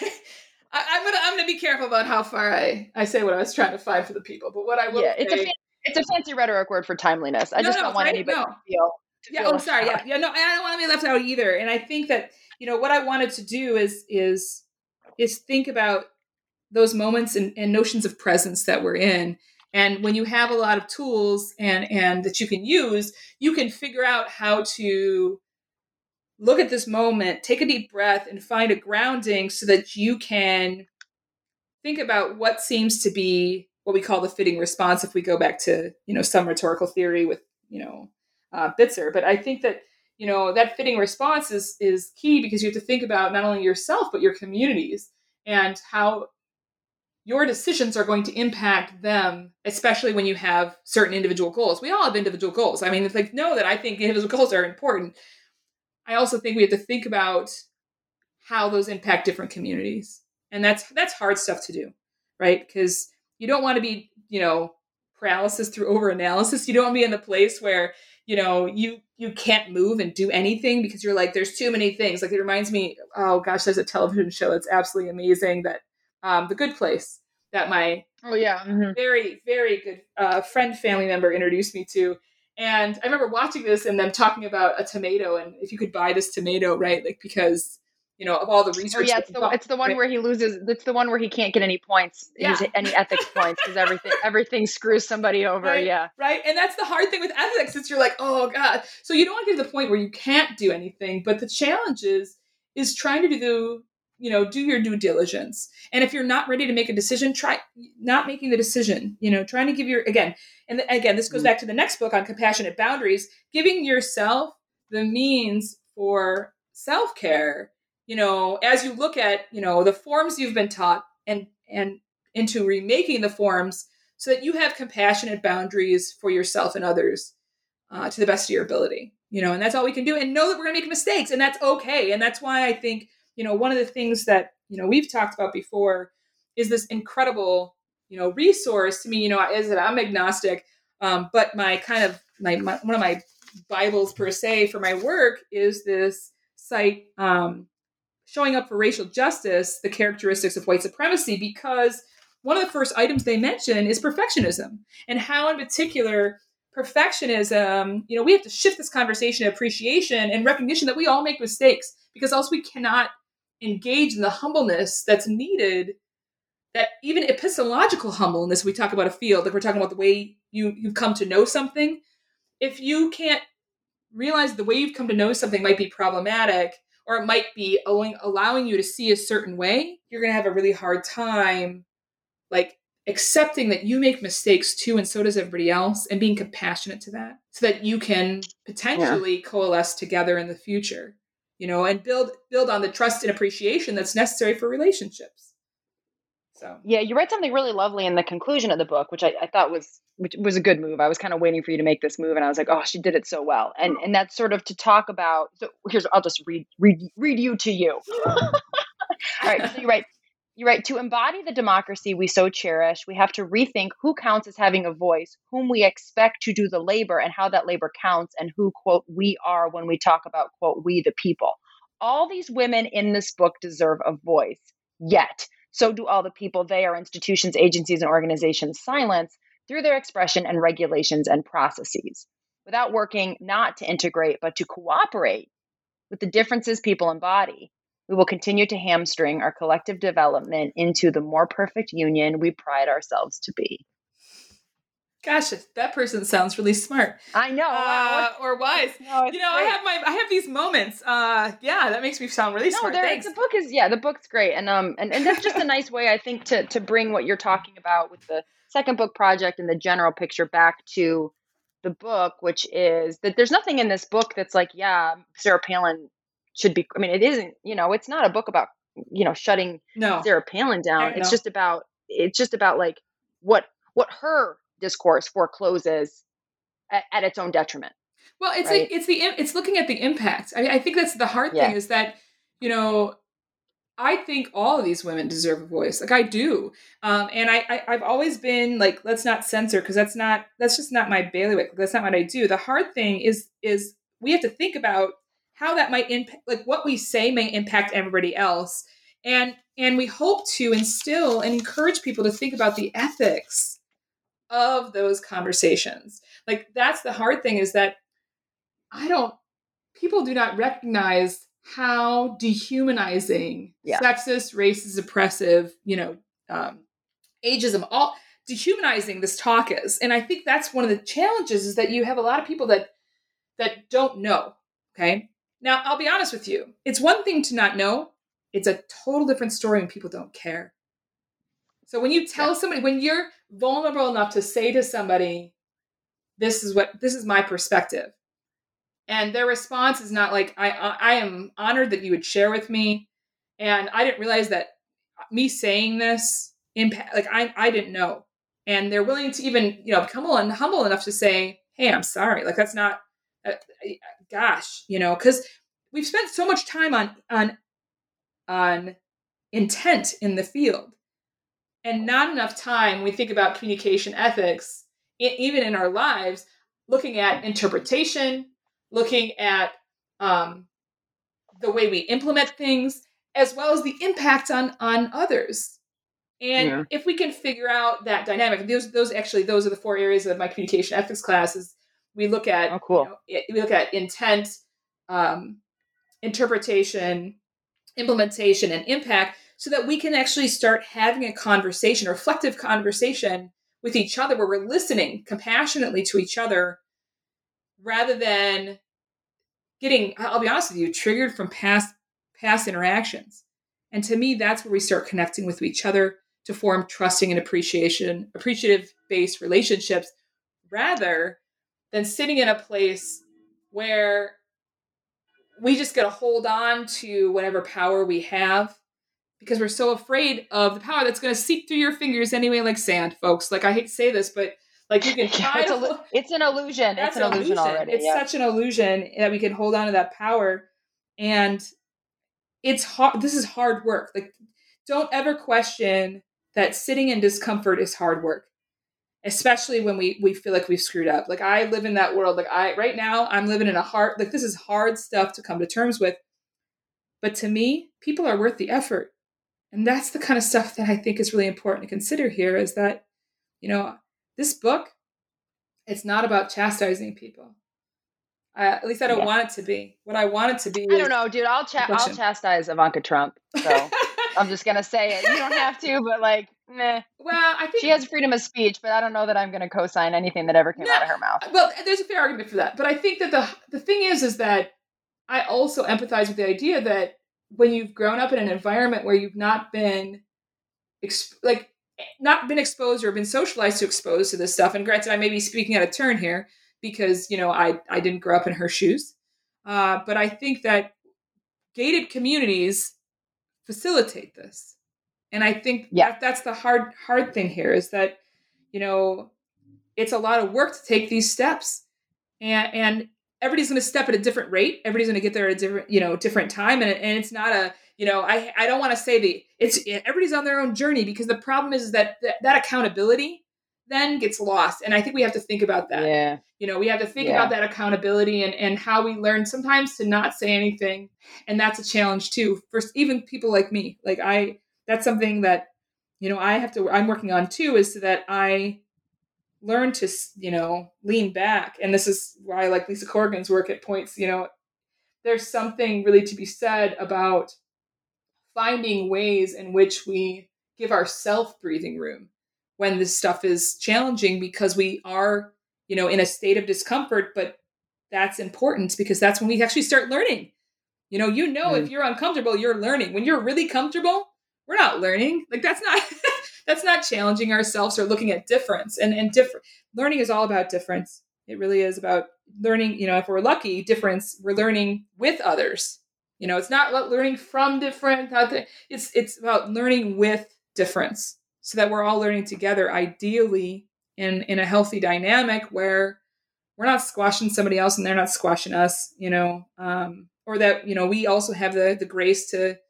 I'm gonna be careful about how far I say what I was trying to find for the people. But what I will say, it's a fancy rhetoric word for timeliness. I just don't want anybody to feel. Oh, sorry. Yeah. No, I don't want to be left out either. And I think that what I wanted to do is think about those moments and notions of presence that we're in. And when you have a lot of tools and that you can use, you can figure out how to look at this moment, take a deep breath, and find a grounding so that you can think about what seems to be what we call the fitting response if we go back to, some rhetorical theory with, Bitzer. But I think that, that fitting response is key because you have to think about not only yourself, but your communities and how your decisions are going to impact them, especially when you have certain individual goals. We all have individual goals. I mean, it's like, no, that I think individual goals are important. I also think we have to think about how those impact different communities. And that's hard stuff to do, right? Because you don't want to be, paralysis through overanalysis. You don't want to be in the place where, you can't move and do anything because you're like, there's too many things. Like it reminds me, oh gosh, there's a television show that's absolutely amazing that The Good Place that my very, very good friend, family member introduced me to. And I remember watching this and them talking about a tomato and if you could buy this tomato, right? Like, because, of all the research. Oh yeah, it's the one where he loses. It's the one where he can't get any points, any ethics points because everything screws somebody over. Right, yeah. Right. And that's the hard thing with ethics. It's you're like, oh God. So you don't want to get to the point where you can't do anything. But the challenge is trying to do your due diligence. And if you're not ready to make a decision, try not making the decision, trying to give this goes back to the next book on compassionate boundaries, giving yourself the means for self-care, as you look at, the forms you've been taught and into remaking the forms so that you have compassionate boundaries for yourself and others to the best of your ability, and that's all we can do, and know that we're going to make mistakes, and that's okay. And that's why I think, one of the things that, we've talked about before is this incredible, resource to me, is that I'm agnostic, but my kind of one of my Bibles per se for my work is this site, Showing Up for Racial Justice, the Characteristics of White Supremacy, because one of the first items they mention is perfectionism and how in particular perfectionism, we have to shift this conversation to appreciation and recognition that we all make mistakes because else we cannot engage in the humbleness that's needed, that even epistemological humbleness, we talk about a field, like we're talking about the way you've come to know something. If you can't realize the way you've come to know something might be problematic, or it might be allowing you to see a certain way, you're going to have a really hard time, like accepting that you make mistakes too, and so does everybody else, and being compassionate to that so that you can potentially coalesce together in the future, and build on the trust and appreciation that's necessary for relationships. So yeah, you read something really lovely in the conclusion of the book, which I thought was a good move. I was kind of waiting for you to make this move, and I was like, oh, she did it so well. And that's sort of to talk about. So I'll just read you to you. All right. So you write, to embody the democracy we so cherish, we have to rethink who counts as having a voice, whom we expect to do the labor, and how that labor counts, and who, quote, we are when we talk about, quote, we the people. All these women in this book deserve a voice, yet so do all the people they, our institutions, agencies, and organizations silence through their expression and regulations and processes. Without working not to integrate, but to cooperate with the differences people embody, we will continue to hamstring our collective development into the more perfect union we pride ourselves to be. Gosh, that person sounds really smart. I know, or wise. No, I have these moments. That makes me sound really smart. Thanks. The book's great, and that's just a nice way, I think, to bring what you're talking about with the second book project and the general picture back to the book, which is that there's nothing in this book that's like, Sarah Palin should be. I mean, it isn't. It's not a book about shutting Sarah Palin down. It's just about like what her discourse forecloses at its own detriment. Well, it's right? It's looking at the impact. I think that's the hard thing is that, I think all of these women deserve a voice. Like I do. And I've always been like, let's not censor, because that's just not my bailiwick. That's not what I do. The hard thing is we have to think about how that might impact, like what we say may impact everybody else. And we hope to instill and encourage people to think about the ethics of those conversations. Like that's the hard thing, is that people do not recognize how dehumanizing sexist, racist, oppressive, ageism, all dehumanizing this talk is. And I think that's one of the challenges, is that you have a lot of people that don't know. Okay. Now, I'll be honest with you. It's one thing to not know. It's a total different story when people don't care. So when you tell somebody, when you're vulnerable enough to say to somebody, this is my perspective, and their response is not like, I am honored that you would share with me, and I didn't realize that me saying this impact, like I didn't know. And they're willing to even, become humble enough to say, hey, I'm sorry. Like that's not, gosh, because we've spent so much time on intent in the field, and not enough time we think about communication ethics, even in our lives, looking at interpretation, looking at the way we implement things, as well as the impact on others. And if we can figure out that dynamic, those are the 4 areas of my communication ethics classes. We look at we look at intent, interpretation, implementation, and impact, so that we can actually start having a conversation, a reflective conversation with each other, where we're listening compassionately to each other, rather than getting, I'll be honest with you, triggered from past interactions. And to me, that's where we start connecting with each other to form trusting and appreciative-based relationships, rather than sitting in a place where we just got to hold on to whatever power we have, because we're so afraid of the power that's going to seep through your fingers anyway, like sand, folks. Like, I hate to say this, but like you can try it's an illusion. It's an illusion already. It's such an illusion that we can hold on to that power. And it's hard. This is hard work. Like, don't ever question that sitting in discomfort is hard work, especially when we feel like we've screwed up. Like, I live in that world. Like, right now I'm living in this is hard stuff to come to terms with. But to me, people are worth the effort. And that's the kind of stuff that I think is really important to consider here, is that, this book, it's not about chastising people. At least I don't want it to be. What I want it to be. I don't know, dude. I'll chastise Ivanka Trump. So I'm just going to say it. You don't have to, but like, meh. Well, I think she has freedom of speech, but I don't know that I'm going to co-sign anything that ever came out of her mouth. Well, there's a fair argument for that. But I think that the thing is that I also empathize with the idea that when you've grown up in an environment where you've not been exposed or been socialized to expose to this stuff. And granted, I may be speaking out of turn here because, I didn't grow up in her shoes. But I think that gated communities facilitate this. And I think that's the hard thing here, is that, it's a lot of work to take these steps, and everybody's going to step at a different rate. Everybody's going to get there at a different time. And it's not I don't want to say everybody's on their own journey, because the problem is that accountability then gets lost. And I think we have to think about that. Yeah. We have to think about that accountability and how we learn sometimes to not say anything. And that's a challenge too, for even people like me. Like that's something that, I'm working on too, is so that I learn to, lean back. And this is why I like Lisa Corrigan's work at points. There's something really to be said about finding ways in which we give ourselves breathing room when this stuff is challenging, because we are, in a state of discomfort. But that's important, because that's when we actually start learning. If you're uncomfortable, you're learning. When you're really comfortable, we're not learning. Like, that's not that's not challenging ourselves or looking at difference. And different learning is all about difference. It really is about learning. If we're lucky, difference, we're learning with others. It's not about learning from different. It's about learning with difference, so that we're all learning together, ideally in a healthy dynamic where we're not squashing somebody else and they're not squashing us, or that, we also have the grace to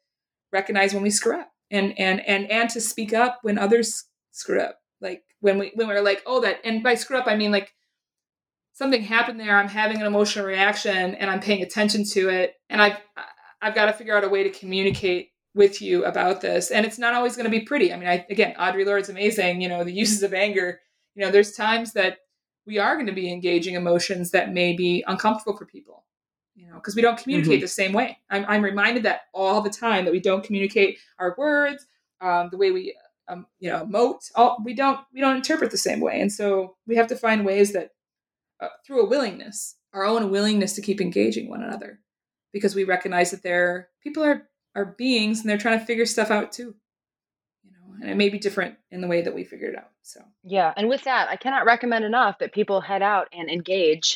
recognize when we screw up and to speak up when others screw up. Like when we're like, oh, that, and by screw up, I mean like something happened there. I'm having an emotional reaction and I'm paying attention to it. And I've got to figure out a way to communicate with you about this. And it's not always going to be pretty. I mean, again, Audre Lorde's amazing, the uses of anger, there's times that we are going to be engaging emotions that may be uncomfortable for people, because we don't communicate the same way. I'm reminded that all the time, that we don't communicate our words, the way we, emote. We don't interpret the same way. And so we have to find ways that through a willingness, our own willingness to keep engaging one another, because we recognize that people are beings and they're trying to figure stuff out too, and it may be different in the way that we figure it out. So, yeah. And with that, I cannot recommend enough that people head out and engage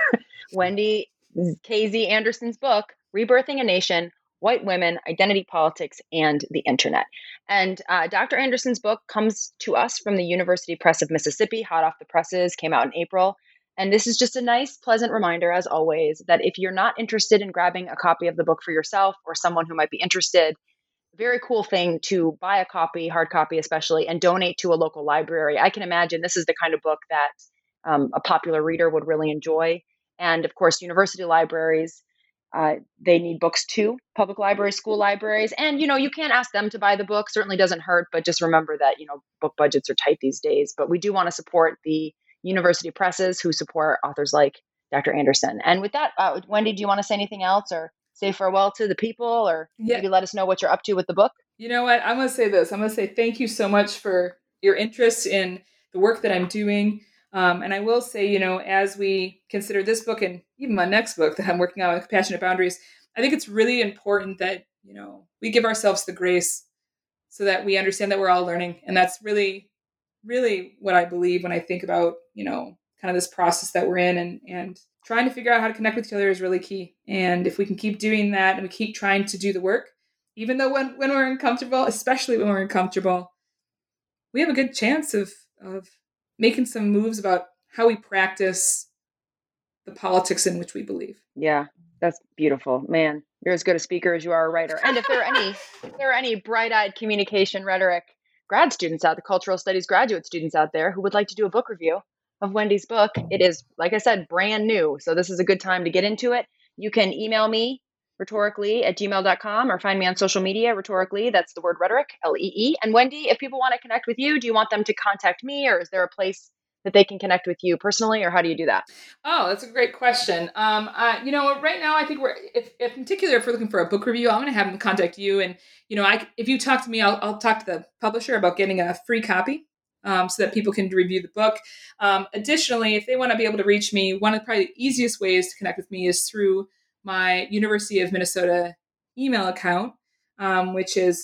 Wendy K.Z. Anderson's book, Rebirthing a Nation, White Women, Identity Politics, and the Internet. And Dr. Anderson's book comes to us from the University Press of Mississippi, hot off the presses, came out in April. And this is just a nice, pleasant reminder, as always, that if you're not interested in grabbing a copy of the book for yourself or someone who might be interested, very cool thing to buy a copy, hard copy especially, and donate to a local library. I can imagine this is the kind of book that a popular reader would really enjoy. And of course, university libraries, they need books too, public libraries, school libraries. And, you can't ask them to buy the book, certainly doesn't hurt, but just remember that, book budgets are tight these days. But we do want to support the university presses who support authors like Dr. Anderson. And with that, Wendy, do you want to say anything else or say farewell to the people, or maybe let us know what you're up to with the book? You know what? I'm going to say this. I'm going to say thank you so much for your interest in the work that I'm doing. And I will say, as we consider this book and even my next book that I'm working on with Compassionate Boundaries, I think it's really important that, we give ourselves the grace so that we understand that we're all learning. And that's really, really what I believe when I think about, kind of this process that we're in, and trying to figure out how to connect with each other is really key. And if we can keep doing that and we keep trying to do the work, even though when we're uncomfortable, especially when we're uncomfortable, we have a good chance of making some moves about how we practice the politics in which we believe. Yeah, that's beautiful. Man, you're as good a speaker as you are a writer. And if there are any bright-eyed communication rhetoric grad students out, the cultural studies graduate students out there who would like to do a book review of Wendy's book, it is, like I said, brand new. So this is a good time to get into it. You can email me rhetorically@gmail.com or find me on social media, rhetorically. That's the word rhetoric, L-E-E. And Wendy, if people want to connect with you, do you want them to contact me, or is there a place that they can connect with you personally, or how do you do that? Oh, that's a great question. Right now I think if in particular, if we're looking for a book review, I'm going to have them contact you. And, if you talk to me, I'll talk to the publisher about getting a free copy. So that people can review the book. Additionally, if they want to be able to reach me, one of probably the easiest ways to connect with me is through my University of Minnesota email account, which is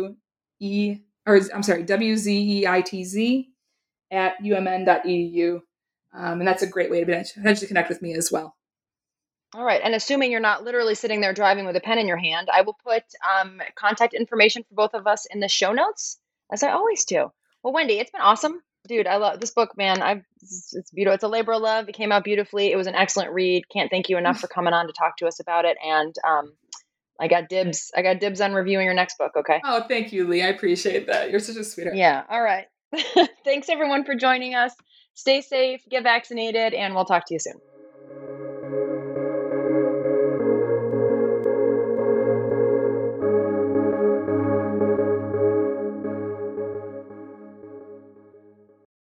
wzeitz@umn.edu. And that's a great way to potentially connect with me as well. All right. And assuming you're not literally sitting there driving with a pen in your hand, I will put contact information for both of us in the show notes, as I always do. Well, Wendy, it's been awesome. Dude, I love this book, man. It's beautiful. It's a labor of love. It came out beautifully. It was an excellent read. Can't thank you enough for coming on to talk to us about it. And I got dibs on reviewing your next book. Okay. Oh, thank you, Lee. I appreciate that. You're such a sweetheart. Yeah. All right. Thanks everyone for joining us. Stay safe, get vaccinated, and we'll talk to you soon.